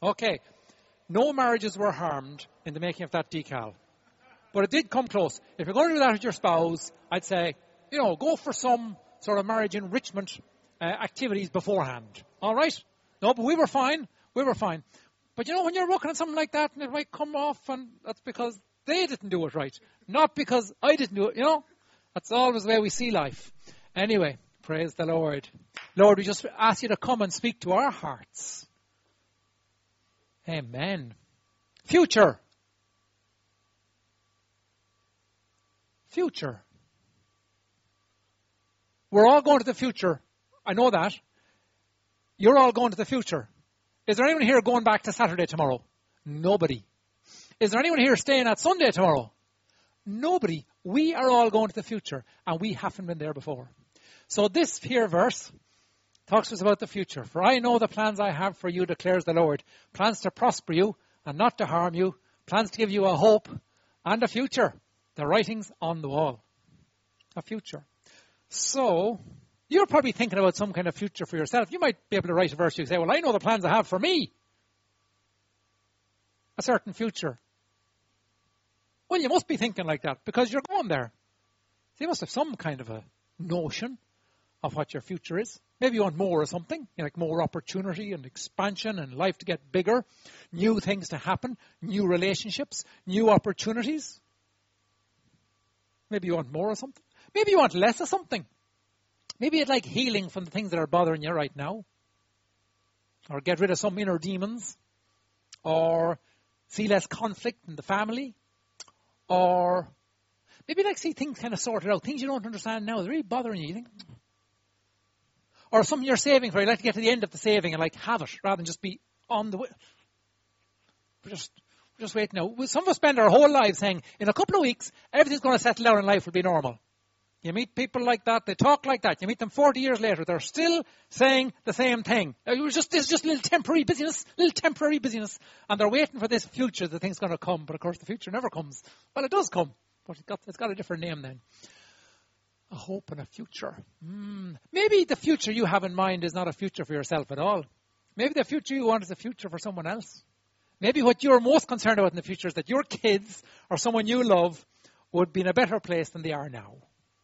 Okay. No marriages were harmed in the making of that decal. But it did come close. If you're going to do that with your spouse, I'd say, go for some sort of marriage enrichment activities beforehand. All right? No, but we were fine. We were fine. But when you're working on something like that, and it might come off, and that's because they didn't do it right. Not because I didn't do it, That's always the way we see life. Anyway, praise the Lord. Lord, we just ask you to come and speak to our hearts. Amen. Future. Future. We're all going to the future. I know that. You're all going to the future. Is there anyone here going back to Saturday tomorrow? Nobody. Is there anyone here staying at Sunday tomorrow? Nobody. We are all going to the future, and we haven't been there before. So this here verse talks to us about the future. For I know the plans I have for you, declares the Lord. Plans to prosper you and not to harm you. Plans to give you a hope and a future. The writing's on the wall. A future. So, you're probably thinking about some kind of future for yourself. You might be able to write a verse. You say, well, I know the plans I have for me. A certain future. Well, you must be thinking like that because you're going there. So you must have some kind of a notion of what your future is. Maybe you want more or something. Like more opportunity and expansion and life to get bigger. New things to happen. New relationships. New opportunities. Maybe you want more or something. Maybe you want less of something. Maybe you'd like healing from the things that are bothering you right now. Or get rid of some inner demons. Or see less conflict in the family. Or maybe you'd like to see things kind of sorted out. Things you don't understand now. They're really bothering you. You think, or something you're saving for. You'd like to get to the end of the saving and have it rather than just be on the way. We're just waiting now. Some of us spend our whole lives saying, in a couple of weeks, everything's going to settle down and life will be normal. You meet people like that, they talk like that. You meet them 40 years later, they're still saying the same thing. It's just a little temporary busyness, and they're waiting for this future, the thing's going to come. But of course, the future never comes. Well, it does come, but it's got a different name then. A hope and a future. Maybe the future you have in mind is not a future for yourself at all. Maybe the future you want is a future for someone else. Maybe what you're most concerned about in the future is that your kids or someone you love would be in a better place than they are now.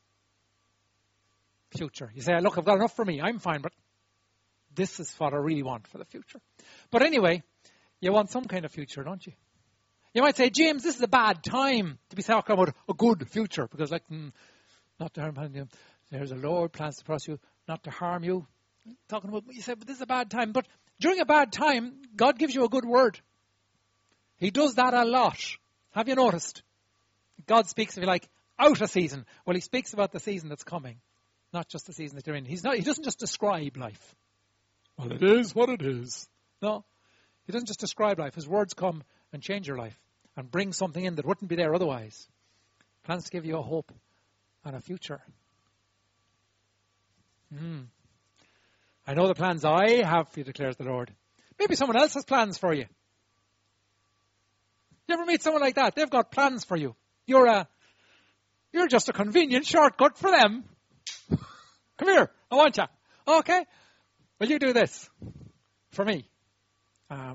Future. You say, look, I've got enough for me. I'm fine, but this is what I really want for the future. But anyway, you want some kind of future, don't you? You might say, James, this is a bad time to be talking about a good future because not to harm you. There's a Lord plans to prosper you, not to harm you. Talking about, you say, but this is a bad time. But during a bad time, God gives you a good word. He does that a lot. Have you noticed? God speaks, if you like, out of season. Well, he speaks about the season that's coming, not just the season that you're in. He doesn't just describe life. Well, it is what it is. No, he doesn't just describe life. His words come and change your life and bring something in that wouldn't be there otherwise. Plans to give you a hope and a future. I know the plans I have for you, declares the Lord. Maybe someone else has plans for you. You ever meet someone like that? They've got plans for you. You're just a convenient shortcut for them. Come here, I want you. Okay, will you do this for me? A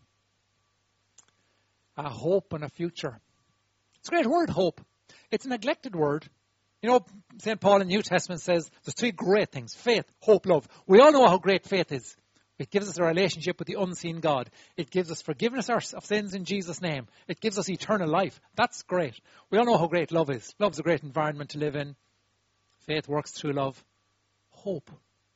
hope and a future. It's a great word, hope. It's a neglected word. St. Paul in the New Testament says there's three great things: faith, hope, love. We all know how great faith is. It gives us a relationship with the unseen God. It gives us forgiveness of sins in Jesus' name. It gives us eternal life. That's great. We all know how great love is. Love's a great environment to live in. Faith works through love. Hope.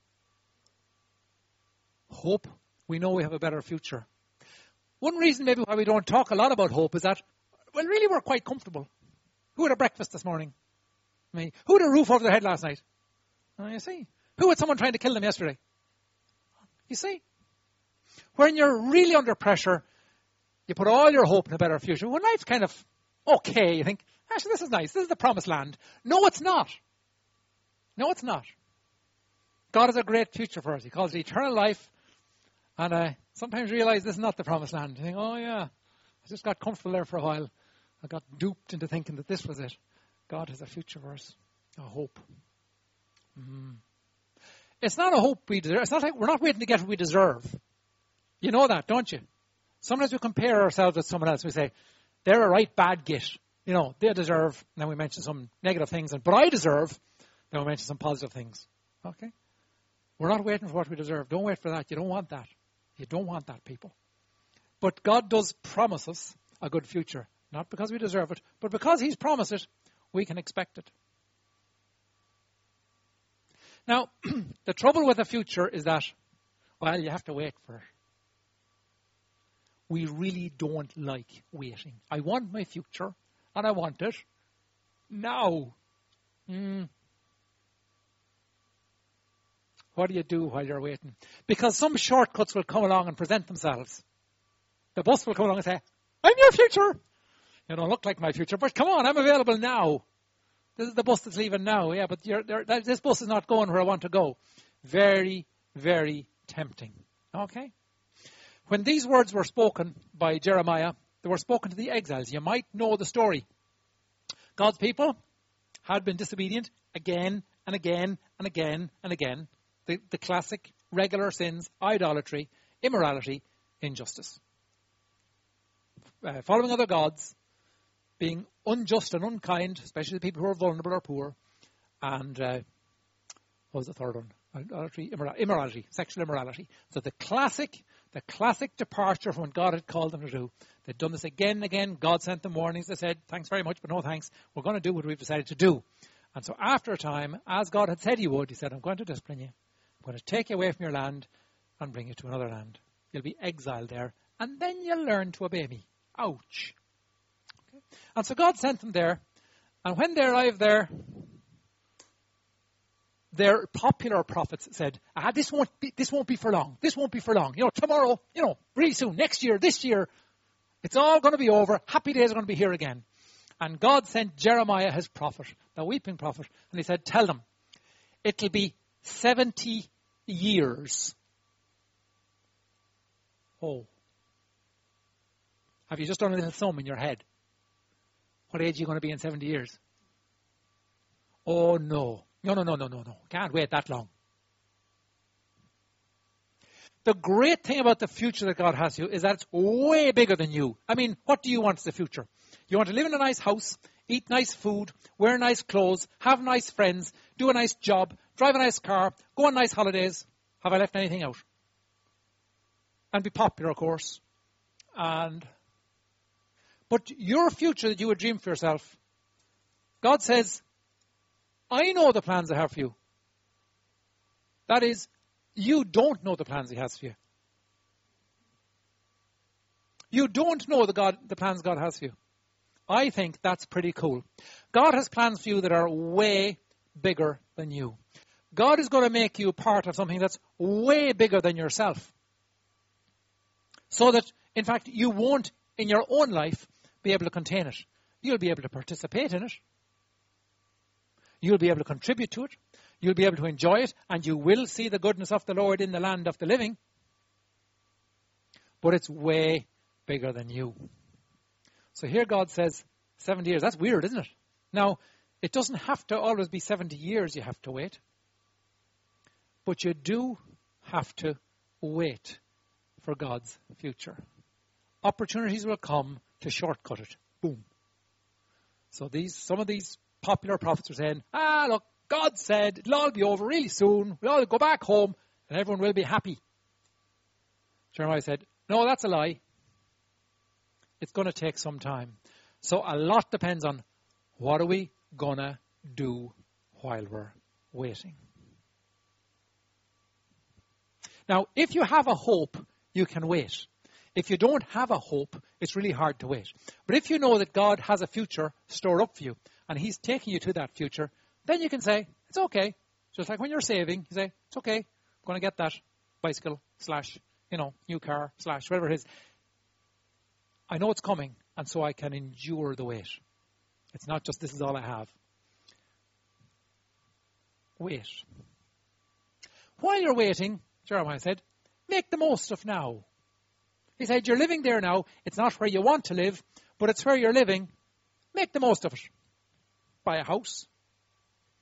Hope. We know we have a better future. One reason maybe why we don't talk a lot about hope is that, well, really we're quite comfortable. Who had a breakfast this morning? Me. Who had a roof over their head last night? You see. Who had someone trying to kill them yesterday? You see, when you're really under pressure, you put all your hope in a better future. When life's kind of okay, you think, actually, this is nice. This is the promised land. No, it's not. No, it's not. God has a great future for us. He calls it eternal life. And I sometimes realize this is not the promised land. You think, oh, yeah, I just got comfortable there for a while. I got duped into thinking that this was it. God has a future for us, a hope. It's not a hope we deserve. It's not like we're not waiting to get what we deserve. You know that, don't you? Sometimes we compare ourselves with someone else. We say, they're a right bad git. You know, they deserve, and then we mention some negative things, but I deserve, then we mention some positive things. Okay? We're not waiting for what we deserve. Don't wait for that. You don't want that. You don't want that, people. But God does promise us a good future. Not because we deserve it, but because He's promised it, we can expect it. Now, the trouble with the future is that, well, you have to wait for it. We really don't like waiting. I want my future, and I want it now. What do you do while you're waiting? Because some shortcuts will come along and present themselves. The bus will come along and say, I'm your future. You don't look like my future, but come on, I'm available now. This is the bus that's leaving now. Yeah, but this bus is not going where I want to go. Very, very tempting. Okay? When these words were spoken by Jeremiah, they were spoken to the exiles. You might know the story. God's people had been disobedient again and again and again and again. The classic regular sins: idolatry, immorality, injustice. Following other gods, being unjust and unkind, especially the people who are vulnerable or poor, and what was the third one? Idolatry, immorality, sexual immorality. So the classic departure from what God had called them to do. They'd done this again and again. God sent them warnings. They said, thanks very much, but no thanks. We're going to do what we've decided to do. And so after a time, as God had said He would, He said, I'm going to discipline you. I'm going to take you away from your land and bring you to another land. You'll be exiled there, and then you'll learn to obey me. Ouch. Okay. And so God sent them there, and when they arrived there, their popular prophets said, this won't be for long. This won't be for long. You know, tomorrow, really soon, next year, this year, it's all going to be over. Happy days are going to be here again. And God sent Jeremiah, his prophet, the weeping prophet, and He said, tell them, it'll be 70 years. Oh. Have you just done a little sum in your head? What age are you going to be in 70 years? Oh, no. No. Can't wait that long. The great thing about the future that God has for you is that it's way bigger than you. I mean, what do you want as the future? You want to live in a nice house, eat nice food, wear nice clothes, have nice friends, do a nice job, drive a nice car, go on nice holidays. Have I left anything out? And be popular, of course. But your future that you would dream for yourself, God says, I know the plans I have for you. That is, you don't know the plans He has for you. You don't know the plans God has for you. I think that's pretty cool. God has plans for you that are way bigger than you. God is going to make you part of something that's way bigger than yourself. So that, in fact, you won't, in your own life, be able to contain it. You'll be able to participate in it. You'll be able to contribute to it. You'll be able to enjoy it. And you will see the goodness of the Lord in the land of the living. But it's way bigger than you. So here God says, 70 years. That's weird, isn't it? Now, it doesn't have to always be 70 years you have to wait. But you do have to wait for God's future. Opportunities will come to shortcut it. Boom. So some of these popular prophets are saying, look, God said it'll all be over really soon. We'll all go back home and everyone will be happy. Jeremiah said, no, that's a lie. It's going to take some time. So a lot depends on what are we going to do while we're waiting. Now, if you have a hope, you can wait. If you don't have a hope, it's really hard to wait. But if you know that God has a future stored up for you, and He's taking you to that future, then you can say, it's okay. Just like when you're saving, you say, it's okay. I'm going to get that bicycle / new car / whatever it is. I know it's coming, and so I can endure the wait. It's not just this is all I have. Wait. While you're waiting, Jeremiah said, make the most of now. He said, you're living there now. It's not where you want to live, but it's where you're living. Make the most of it. Buy a house.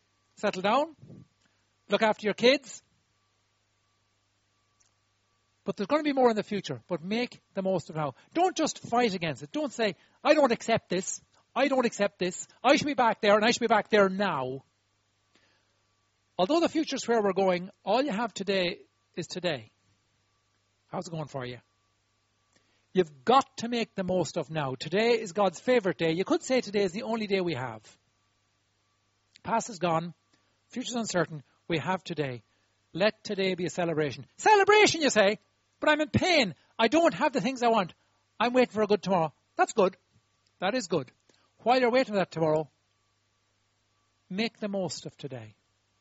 Settle down. Look after your kids. But there's going to be more in the future. But make the most of now. Don't just fight against it. Don't say, I don't accept this. I don't accept this. I should be back there and I should be back there now. Although the future's where we're going, all you have today is today. How's it going for you? You've got to make the most of now. Today is God's favorite day. You could say today is the only day we have. Past is gone. Future's uncertain. We have today. Let today be a celebration. Celebration, you say? But I'm in pain. I don't have the things I want. I'm waiting for a good tomorrow. That's good. That is good. While you're waiting for that tomorrow, make the most of today.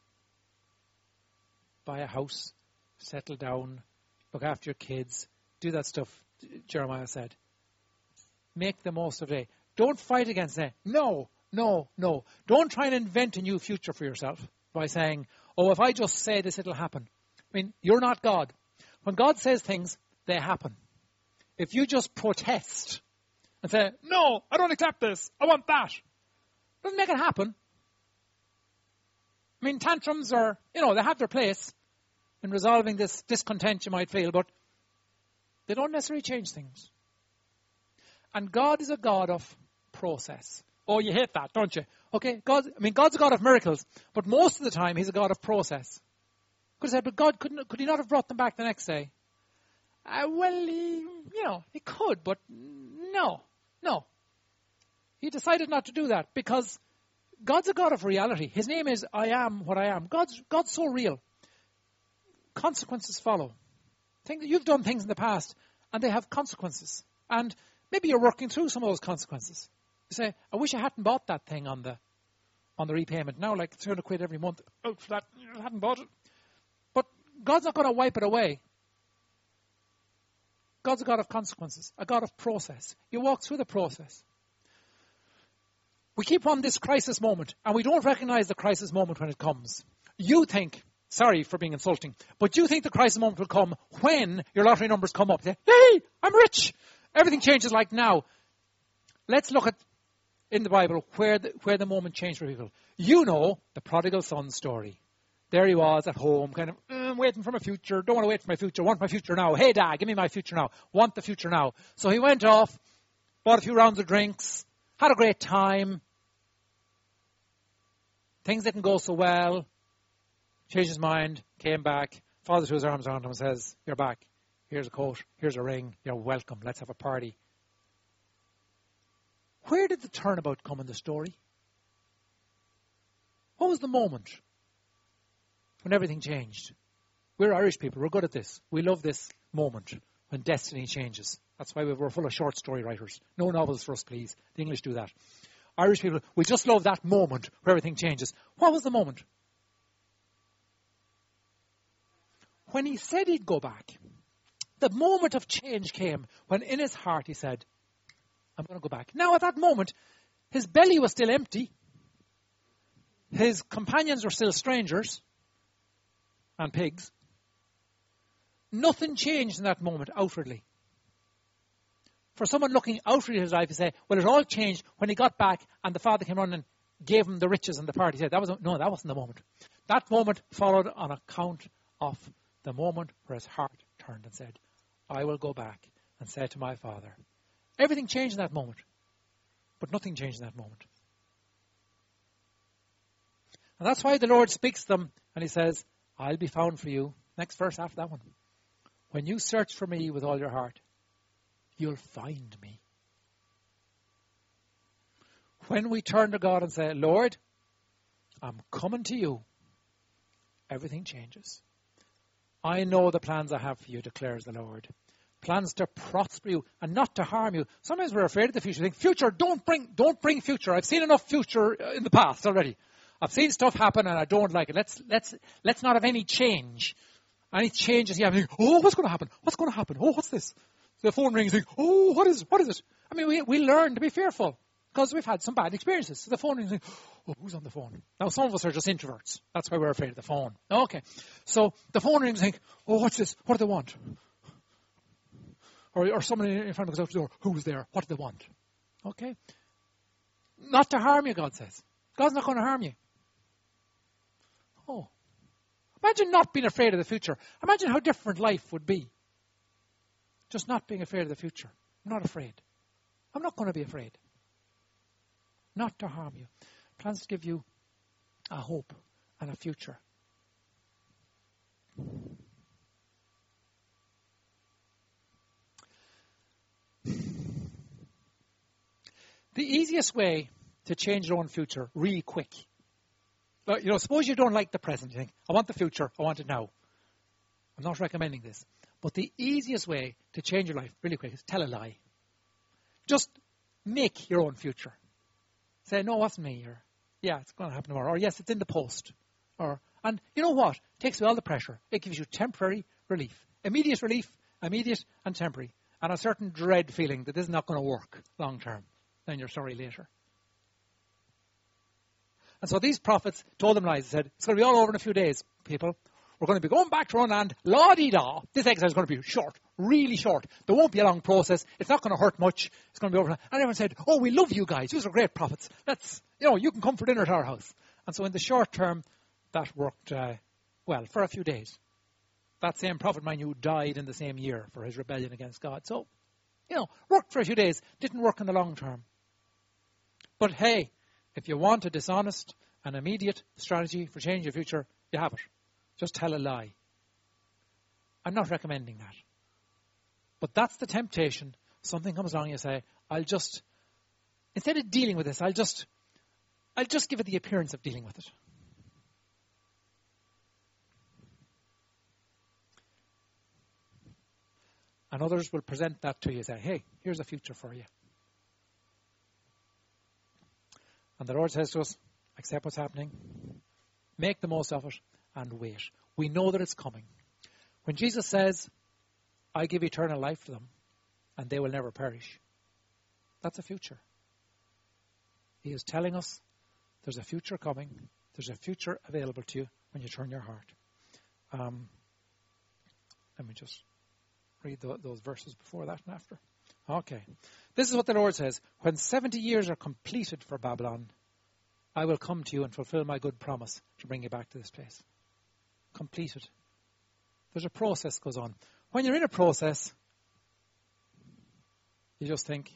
Buy a house. Settle down. Look after your kids. Do that stuff Jeremiah said. Make the most of today. Don't fight against it. No. Don't try and invent a new future for yourself by saying, oh, if I just say this, it'll happen. I mean, you're not God. When God says things, they happen. If you just protest and say, no, I don't accept this, I want that, doesn't make it happen. I mean, tantrums are, they have their place in resolving this discontent you might feel, but they don't necessarily change things. And God is a God of process. Oh, you hate that, don't you? Okay, God's a God of miracles, but most of the time he's a God of process. Could have said, but God, could he not have brought them back the next day? He could, but no. He decided not to do that because God's a God of reality. His name is I am what I am. God's so real. Consequences follow. You've done things in the past and they have consequences. And maybe you're working through some of those consequences. You say, I wish I hadn't bought that thing on the repayment. Now, like £300 every month. Oh, for that, I hadn't bought it. But God's not going to wipe it away. God's a God of consequences, a God of process. You walk through the process. We keep on this crisis moment, and we don't recognize the crisis moment when it comes. You think, sorry for being insulting, but you think the crisis moment will come when your lottery numbers come up. You say, hey, I'm rich. Everything changes like now. Let's look at, in the Bible, where the moment changed for people. You know the prodigal son story. There he was at home, kind of, I'm waiting for my future. Don't want to wait for my future. Want my future now. Hey, Dad, give me my future now. Want the future now. So he went off, bought a few rounds of drinks, had a great time. Things didn't go so well. Changed his mind, came back. Father threw his arms around him and says, you're back. Here's a coat. Here's a ring. You're welcome. Let's have a party. Where did the turnabout come in the story? What was the moment when everything changed? We're Irish people. We're good at this. We love this moment when destiny changes. That's why we're full of short story writers. No novels for us, please. The English do that. Irish people, we just love that moment where everything changes. What was the moment? When he said he'd go back, the moment of change came when in his heart he said, I'm going to go back. Now at that moment, his belly was still empty. His companions were still strangers and pigs. Nothing changed in that moment outwardly. For someone looking outwardly at his life, you say, well, it all changed when he got back and the father came on and gave him the riches and the party. He said, that wasn't the moment. That moment followed on account of the moment where his heart turned and said, I will go back and say to my father. Everything changed in that moment, but nothing changed in that moment. And that's why the Lord speaks to them and he says, I'll be found for you. Next verse after that one. When you search for me with all your heart, you'll find me. When we turn to God and say, Lord, I'm coming to you, everything changes. I know the plans I have for you, declares the Lord. Plans to prosper you and not to harm you. Sometimes we're afraid of the future. Think, future, don't bring future. I've seen enough future in the past already. I've seen stuff happen and I don't like it. Let's not have any change. Any changes you have, you think, oh, what's going to happen? What's going to happen? Oh, what's this? The phone rings, you think, oh, what is it? I mean, we learn to be fearful because we've had some bad experiences. So the phone rings, you think, oh, who's on the phone? Now, some of us are just introverts. That's why we're afraid of the phone. Okay. So the phone rings, you think, oh, what's this? What do they want? Or someone in front of us out the door, who's there? What do they want? Okay. Not to harm you, God says. God's not going to harm you. Oh. Imagine not being afraid of the future. Imagine how different life would be. Just not being afraid of the future. I'm not afraid. I'm not going to be afraid. Not to harm you. Plans to give you a hope and a future. The easiest way to change your own future really quick. Suppose you don't like the present. You think, I want the future. I want it now. I'm not recommending this. But the easiest way to change your life really quick is tell a lie. Just make your own future. Say, no, it wasn't me. Or, yeah, it's going to happen tomorrow. Or, yes, it's in the post. And you know what? It takes away all the pressure. It gives you temporary relief. Immediate relief, immediate and temporary. And a certain dread feeling that this is not going to work long term. Then you're sorry later. And so these prophets told them lies. They said, it's going to be all over in a few days, people. We're going to be going back to our own land. La-di-da. This exercise is going to be short, really short. There won't be a long process. It's not going to hurt much. It's going to be over. And everyone said, oh, we love you guys. You are great prophets. You can come for dinner at our house. And so in the short term, that worked well for a few days. That same prophet, mind you, died in the same year for his rebellion against God. So, worked for a few days. Didn't work in the long term. But hey, if you want a dishonest and immediate strategy for changing your future, you have it. Just tell a lie. I'm not recommending that. But that's the temptation. Something comes along and you say, instead of dealing with this, I'll just give it the appearance of dealing with it. And others will present that to you and say, hey, here's a future for you. And the Lord says to us, accept what's happening, make the most of it, and wait. We know that it's coming. When Jesus says, I give eternal life to them, and they will never perish, that's a future. He is telling us there's a future coming. There's a future available to you when you turn your heart. Let me just read those verses before that and after. Okay. This is what the Lord says. When 70 years are completed for Babylon, I will come to you and fulfill my good promise to bring you back to this place. Completed. There's a process goes on. When you're in a process, you just think,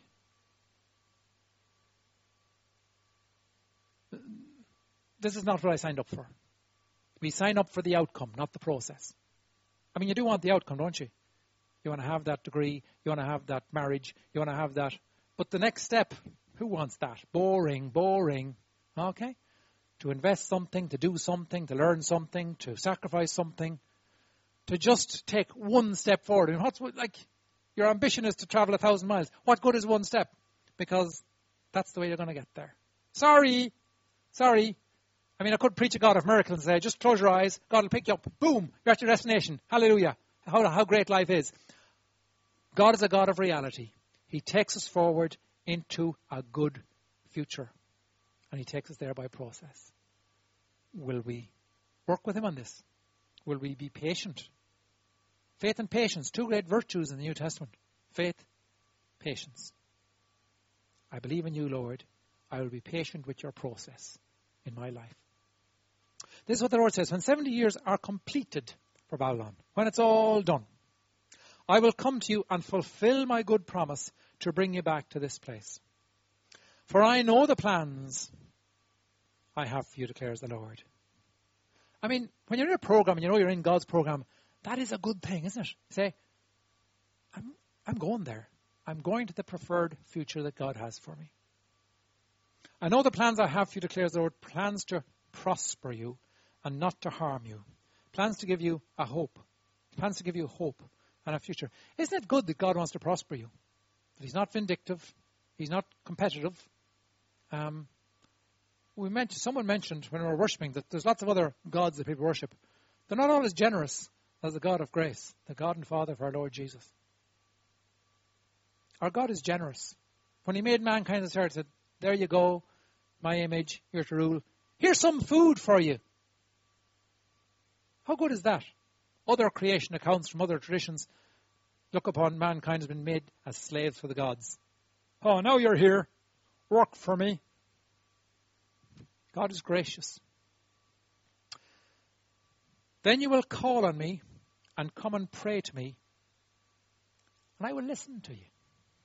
this is not what I signed up for. We sign up for the outcome, not the process. I mean, you do want the outcome, don't you? You want to have that degree. You want to have that marriage. You want to have that. But the next step, who wants that? Boring. Okay? To invest something, to do something, to learn something, to sacrifice something, to just take one step forward. And your ambition is to travel 1,000 miles. What good is one step? Because that's the way you're going to get there. Sorry. I mean, I could preach a God of miracles and say, just close your eyes. God will pick you up. Boom. You're at your destination. Hallelujah. How great life is. God is a God of reality. He takes us forward into a good future. And he takes us there by process. Will we work with him on this? Will we be patient? Faith and patience, two great virtues in the New Testament. Faith, patience. I believe in you, Lord. I will be patient with your process in my life. This is what the Lord says. When 70 years are completed for Babylon, when it's all done, I will come to you and fulfill my good promise to bring you back to this place. For I know the plans I have for you, declares the Lord. I mean, when you're in a program and you know you're in God's program, that is a good thing, isn't it? Say, I'm going there. I'm going to the preferred future that God has for me. I know the plans I have for you, declares the Lord, plans to prosper you and not to harm you. Plans to give you a hope. Plans to give you hope and a future. Isn't it good that God wants to prosper you? That he's not vindictive. He's not competitive. Someone mentioned when we were worshipping that there's lots of other gods that people worship. They're not all as generous as the God of grace, the God and Father of our Lord Jesus. Our God is generous. When he made mankind on this earth, he said, there you go, my image, you're to rule. Here's some food for you. How good is that? Other creation accounts from other traditions look upon mankind as been made as slaves for the gods. Oh, now you're here. Work for me. God is gracious. Then you will call on me and come and pray to me, and I will listen to you.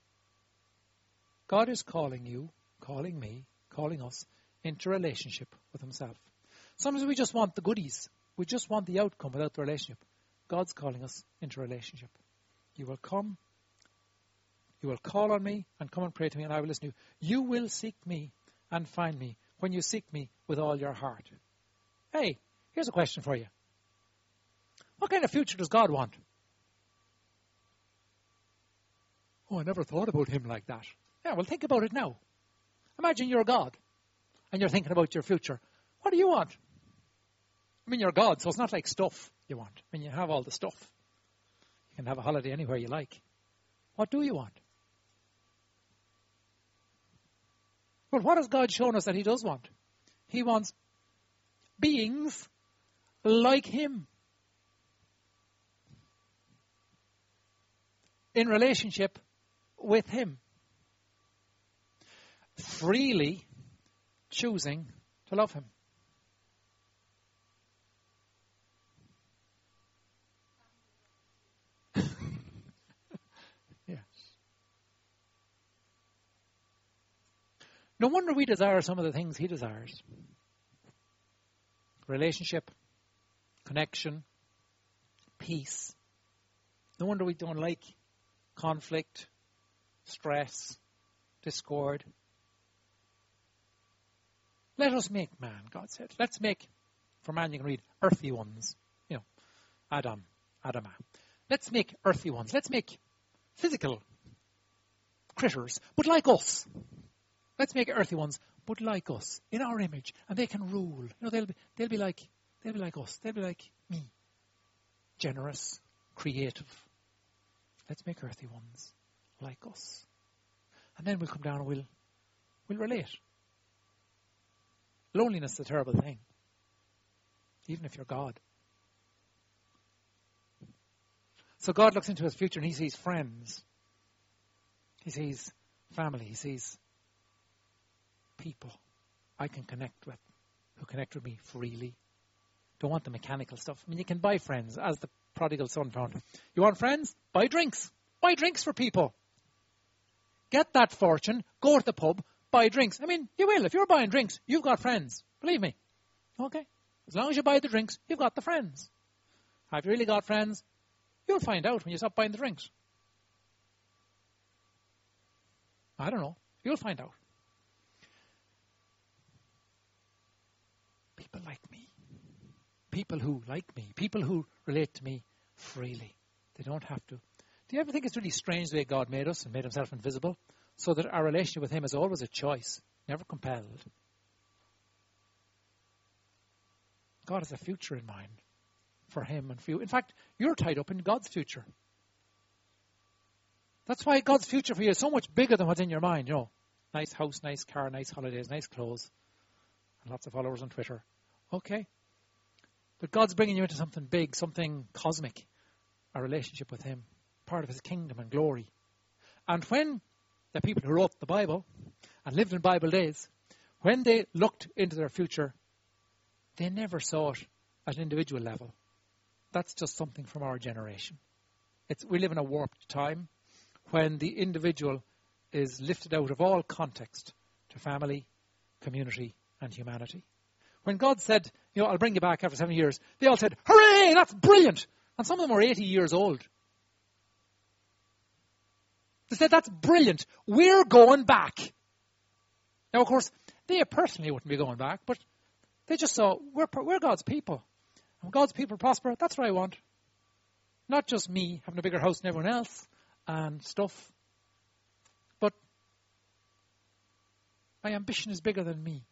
God is calling you, calling me, calling us into relationship with himself. Sometimes we just want the goodies. We just want the outcome without the relationship. God's calling us into relationship. You will come, you will call on me and come and pray to me, and I will listen to you. You will seek me and find me when you seek me with all your heart. Hey, here's a question for you. What kind of future does God want? Oh, I never thought about him like that. Yeah, well, think about it now. Imagine you're God and you're thinking about your future. What do you want? I mean, you're God, so it's not like stuff you want. I mean, you have all the stuff. You can have a holiday anywhere you like. What do you want? Well, what has God shown us that he does want? He wants beings like him. In relationship with him. Freely choosing to love him. Yes. No wonder we desire some of the things he desires. Relationship, connection, peace. No wonder we don't like conflict, stress, discord. Let us make man, God said. Let's make, for man you can read, earthy ones. You know, Adama. Let's make earthy ones. Let's make physical critters, but like us. Let's make earthy ones, but like us, in our image, and they can rule. You know, they'll be like us. They'll be like me, generous, creative. Let's make earthy ones like us, and then we'll come down and we'll relate. Loneliness is a terrible thing, even if you're God. So God looks into his future and he sees friends. He sees family. He sees people I can connect with, who connect with me freely. Don't want the mechanical stuff. I mean, you can buy friends, as the prodigal son found. You want friends? Buy drinks. Buy drinks for people. Get that fortune, go to the pub, buy drinks. I mean, you will. If you're buying drinks, you've got friends. Believe me. Okay? As long as you buy the drinks, you've got the friends. Have you really got friends? You'll find out when you stop buying the drinks. I don't know. You'll find out. People like me. People who like me. People who relate to me freely. They don't have to. Do you ever think it's really strange the way God made us and made himself invisible? So that our relationship with him is always a choice, never compelled. God has a future in mind for him and for you. In fact, you're tied up in God's future. That's why God's future for you is so much bigger than what's in your mind. You know, nice house, nice car, nice holidays, nice clothes, and lots of followers on Twitter. Okay. But God's bringing you into something big, something cosmic, a relationship with him, part of his kingdom and glory. And when the people who wrote the Bible and lived in Bible days, when they looked into their future, they never saw it at an individual level. That's just something from our generation. We live in a warped time when the individual is lifted out of all context to family, community, and humanity. When God said, you know, I'll bring you back after 7 years, they all said, hooray, that's brilliant. And some of them were 80 years old. They said, that's brilliant. We're going back. Now, of course, they personally wouldn't be going back, but they just saw, we're God's people. And God's people prosper, that's what I want. Not just me having a bigger house than everyone else and stuff. But my ambition is bigger than me.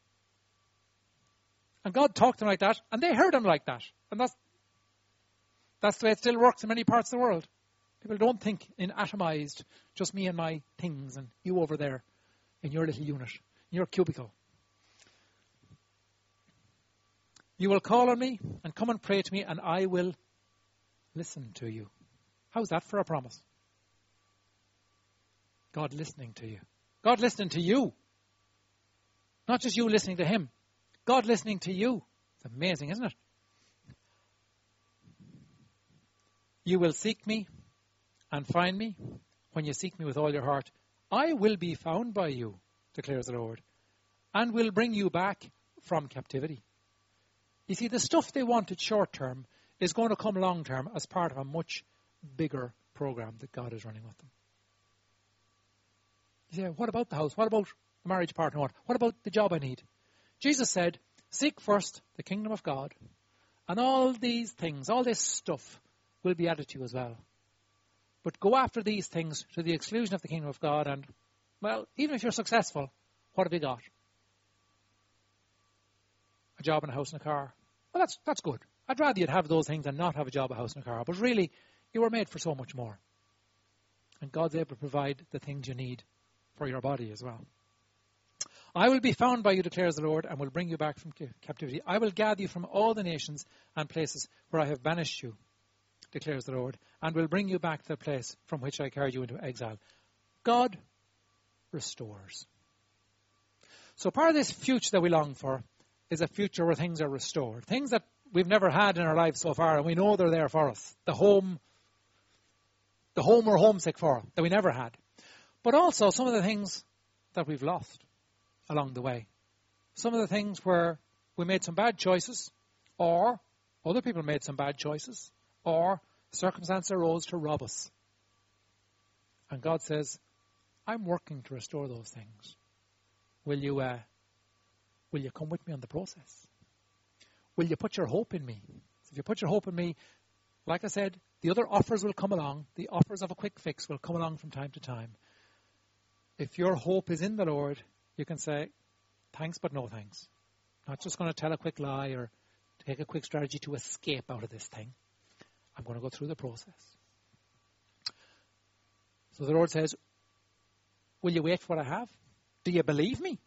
And God talked to them like that, and they heard him like that. And that's the way it still works in many parts of the world. People don't think in atomized, just me and my things, and you over there in your little unit, in your cubicle. You will call on me and come and pray to me, and I will listen to you. How's that for a promise? God listening to you. God listening to you. Not just you listening to him. God listening to you. It's amazing, isn't it? You will seek me and find me when you seek me with all your heart. I will be found by you, declares the Lord, and will bring you back from captivity. You see, the stuff they wanted short term is going to come long term as part of a much bigger program that God is running with them. You say, what about the house? What about the marriage partner? What about the job I need? Jesus said, seek first the kingdom of God, and all these things, all this stuff will be added to you as well. But go after these things to the exclusion of the kingdom of God, and, well, even if you're successful, what have you got? A job and a house and a car. Well, that's good. I'd rather you'd have those things and not have a job, a house and a car. But really, you were made for so much more. And God's able to provide the things you need for your body as well. I will be found by you, declares the Lord, and will bring you back from captivity. I will gather you from all the nations and places where I have banished you, declares the Lord, and will bring you back to the place from which I carried you into exile. God restores. So part of this future that we long for is a future where things are restored. Things that we've never had in our lives so far, and we know they're there for us. The home we're homesick for, that we never had. But also some of the things that we've lost along the way. Some of the things where we made some bad choices, or other people made some bad choices, or circumstance arose to rob us. And God says, I'm working to restore those things. Will you come with me on the process? Will you put your hope in me? If you put your hope in me, like I said, the other offers will come along. The offers of a quick fix will come along from time to time. If your hope is in the Lord, you can say, thanks but no thanks. Not just going to tell a quick lie or take a quick strategy to escape out of this thing. I'm going to go through the process. So the Lord says, will you wait for what I have? Do you believe me?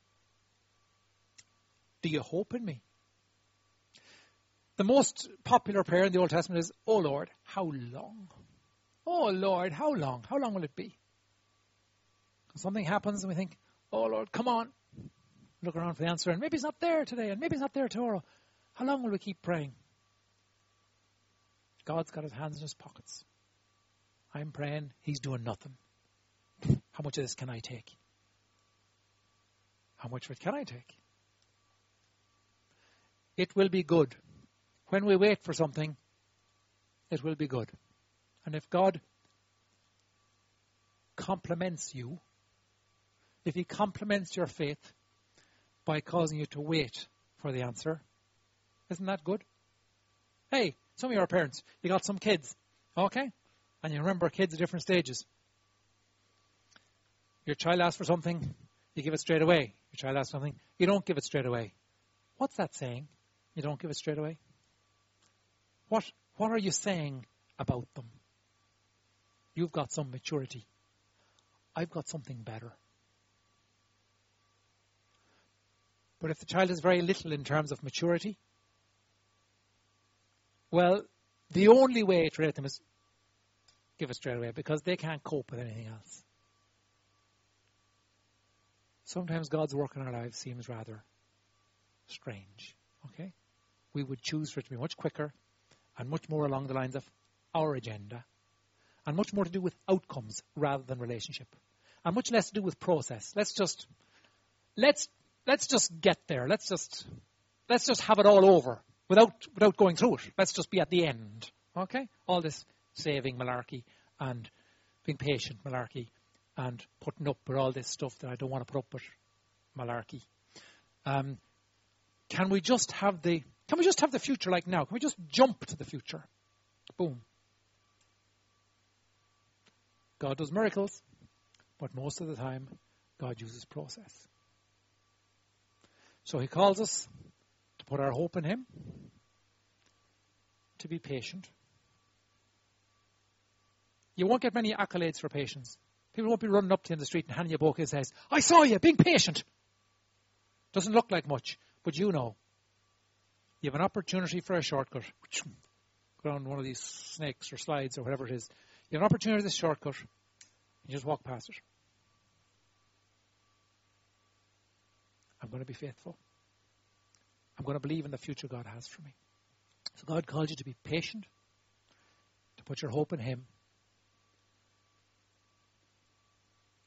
Do you hope in me? The most popular prayer in the Old Testament is, oh Lord, how long? Oh Lord, how long? How long will it be? Something happens and we think, oh Lord, come on. Look around for the answer, and maybe it's not there today, and maybe it's not there tomorrow. How long will we keep praying? God's got his hands in his pockets. I'm praying, he's doing nothing. How much of this can I take? How much of it can I take? It will be good. When we wait for something, it will be good. And if God compliments you, if he compliments your faith by causing you to wait for the answer, isn't that good? Hey, some of your parents, you got some kids, okay? And you remember kids at different stages. Your child asks for something, you give it straight away. Your child asks something, you don't give it straight away. What's that saying? You don't give it straight away? What are you saying about them? You've got some maturity. I've got something better. But if the child is very little in terms of maturity, well, the only way to relate them is give it straight away, because they can't cope with anything else. Sometimes God's work in our lives seems rather strange. Okay? We would choose for it to be much quicker and much more along the lines of our agenda, and much more to do with outcomes rather than relationship, and much less to do with process. Let's just get there. Let's just have it all over without going through it. Let's just be at the end. Okay? All this saving malarkey and being patient malarkey and putting up with all this stuff that I don't want to put up with malarkey. Can we just have the future like now? Can we just jump to the future? Boom. God does miracles, but most of the time, God uses process. So he calls us to put our hope in him, to be patient. You won't get many accolades for patience. People won't be running up to you in the street and handing you a bouquet and says, I saw you being patient. Doesn't look like much, but you know. You have an opportunity for a shortcut. Go down one of these snakes or slides or whatever it is. You have an opportunity for this shortcut. You just walk past it. I'm going to be faithful. I'm going to believe in the future God has for me. So God calls you to be patient, to put your hope in him,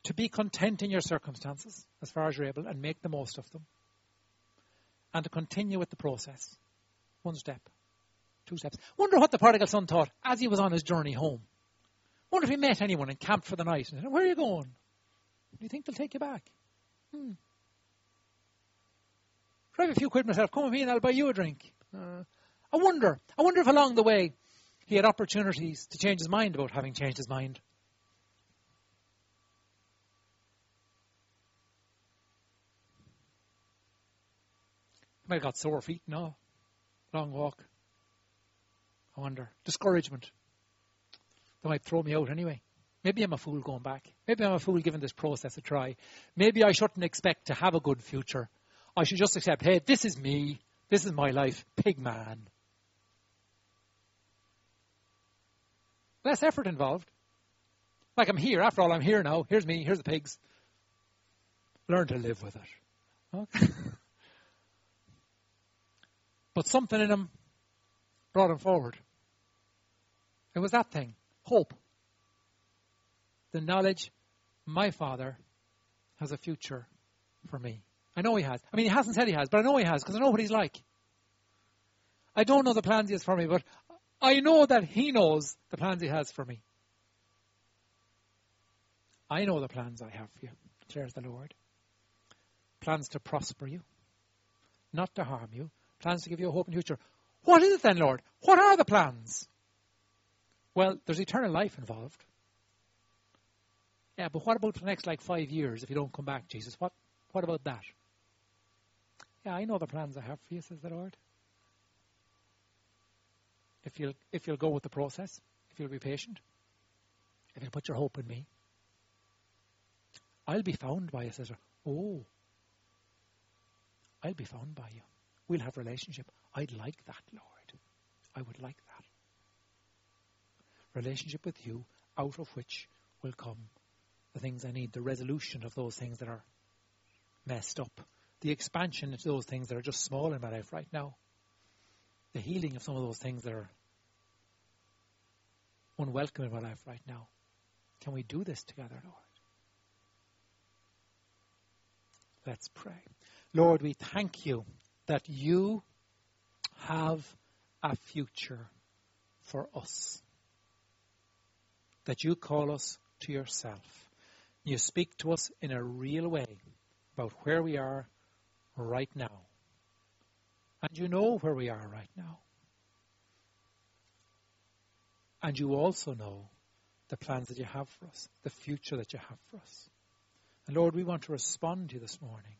to be content in your circumstances as far as you're able and make the most of them. And to continue with the process. One step, 2 steps. Wonder what the prodigal son thought as he was on his journey home. Wonder if he met anyone and camped for the night. And said, where are you going? Do you think they'll take you back? Drive a few quid myself. Come with me and I'll buy you a drink. I wonder if along the way he had opportunities to change his mind about having changed his mind. He might have got sore feet and all. Long walk. I wonder. Discouragement. They might throw me out anyway. Maybe I'm a fool going back. Maybe I'm a fool giving this process a try. Maybe I shouldn't expect to have a good future. I should just accept, hey, this is me. This is my life. Pig man. Less effort involved. Like I'm here. After all, I'm here now. Here's me. Here's the pigs. Learn to live with it. Okay. But something in him brought him forward. It was that thing. Hope. The knowledge my Father has a future for me. I know he has. I mean, he hasn't said he has, but I know he has because I know what he's like. I don't know the plans he has for me, but I know that he knows the plans he has for me. I know the plans I have for you, declares the Lord. Plans to prosper you, not to harm you. Plans to give you a hope in the future. What is it then, Lord? What are the plans? Well, there's eternal life involved. Yeah, but what about the next 5 years if you don't come back, Jesus? What about that? Yeah, I know the plans I have for you, says the Lord. If you'll go with the process, if you'll be patient, if you'll put your hope in me, I'll be found by you, says the Lord. Oh, I'll be found by you. We'll have a relationship. I'd like that, Lord. I would like that. Relationship with you, out of which will come the things I need, the resolution of those things that are messed up, the expansion into those things that are just small in my life right now, the healing of some of those things that are unwelcome in my life right now. Can we do this together, Lord? Let's pray. Lord, we thank you that you have a future for us. That you call us to yourself. You speak to us in a real way about where we are right now. And you know where we are right now. And you also know the plans that you have for us, the future that you have for us. And Lord, we want to respond to you this morning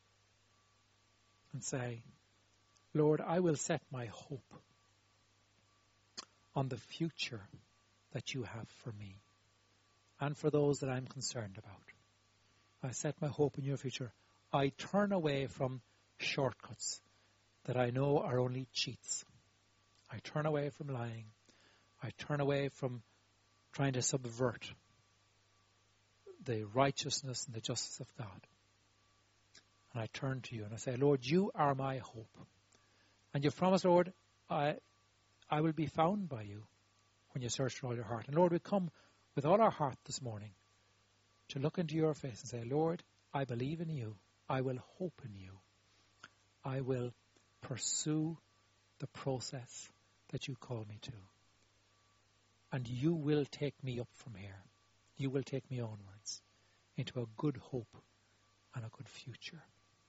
and say, Lord, I will set my hope on the future that you have for me and for those that I'm concerned about. I set my hope in your future. I turn away from shortcuts that I know are only cheats. I turn away from lying. I turn away from trying to subvert the righteousness and the justice of God. And I turn to you and I say, Lord, you are my hope. And you've promised, Lord, I will be found by you when you search for all your heart. And Lord, we come with all our heart this morning to look into your face and say, Lord, I believe in you. I will hope in you. I will pursue the process that you call me to. And you will take me up from here. You will take me onwards into a good hope and a good future.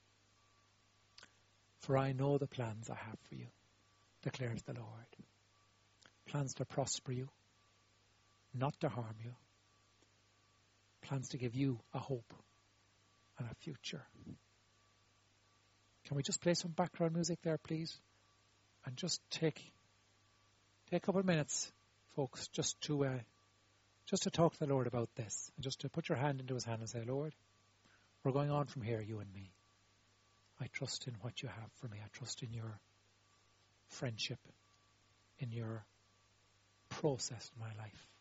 For I know the plans I have for you, declares the Lord. Plans to prosper you, not to harm you. Plans to give you a hope and a future. Can we just play some background music there, please? And just take a couple of minutes, folks, just to talk to the Lord about this. And just to put your hand into his hand and say, Lord, we're going on from here, you and me. I trust in what you have for me. I trust in your friendship, in your process in my life.